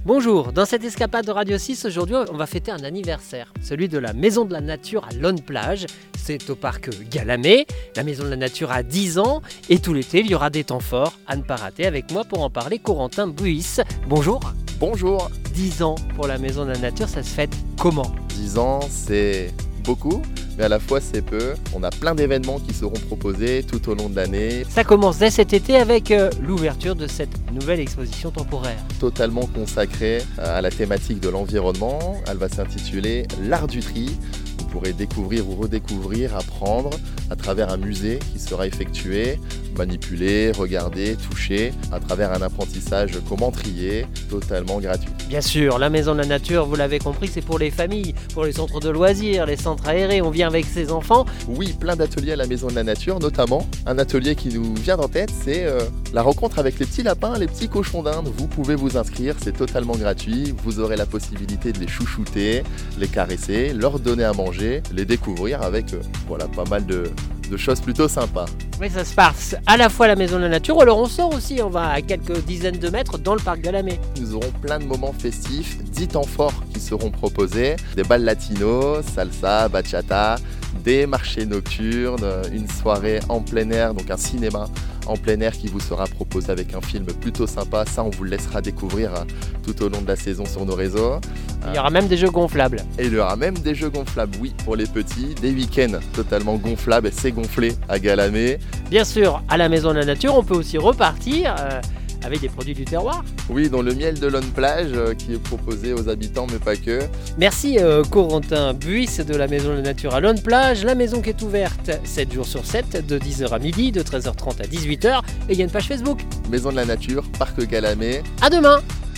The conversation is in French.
Bonjour, dans cette escapade de Radio 6, aujourd'hui on va fêter un anniversaire, celui de la Maison de la Nature à Lonne-Plage. C'est au parc Galamé, la Maison de la Nature a 10 ans et tout l'été il y aura des temps forts à ne pas rater. Avec moi pour en parler, Corentin Buis. Bonjour. Bonjour. 10 ans pour la Maison de la Nature, ça se fête comment ? 10 ans, c'est beaucoup, mais à la fois c'est peu. On a plein d'événements qui seront proposés tout au long de l'année. Ça commence dès cet été avec l'ouverture de cette nouvelle exposition temporaire. Totalement consacrée à la thématique de l'environnement. Elle va s'intituler L'Art du tri. Vous pourrez découvrir ou redécouvrir, apprendre à travers un musée qui sera effectué, manipuler, regarder, toucher, à travers un apprentissage comment trier, totalement gratuit. Bien sûr, la Maison de la Nature, vous l'avez compris, c'est pour les familles, pour les centres de loisirs, les centres aérés, on vient avec ses enfants. Oui, plein d'ateliers à la Maison de la Nature, notamment un atelier qui nous vient en tête, c'est la rencontre avec les petits lapins, les petits cochons d'Inde. Vous pouvez vous inscrire, c'est totalement gratuit, vous aurez la possibilité de les chouchouter, les caresser, leur donner à manger, les découvrir avec pas mal de choses plutôt sympas. Oui, ça se passe à la fois à la Maison de la Nature, alors on sort aussi, on va à quelques dizaines de mètres dans le parc Galamé. Nous aurons plein de moments festifs, 10 temps forts qui seront proposés, des balles latino, salsa, bachata, des marchés nocturnes, une soirée en plein air, donc un cinéma en plein air qui vous sera proposé avec un film plutôt sympa. Ça, on vous le laissera découvrir tout au long de la saison sur nos réseaux. Il y aura même des jeux gonflables. Et il y aura même des jeux gonflables, oui, pour les petits. Des week-ends totalement gonflables, et c'est gonflé à Galamé. Bien sûr, à la Maison de la Nature, on peut aussi repartir avec des produits du terroir. Oui, dont le miel de Lonne-Plage qui est proposé aux habitants, mais pas que. Merci Corentin Buis de la Maison de la Nature à Lonne-Plage. La maison qui est ouverte 7 jours sur 7, de 10h à midi, de 13h30 à 18h. Et il y a une page Facebook. Maison de la Nature, Parc Galamé. À demain!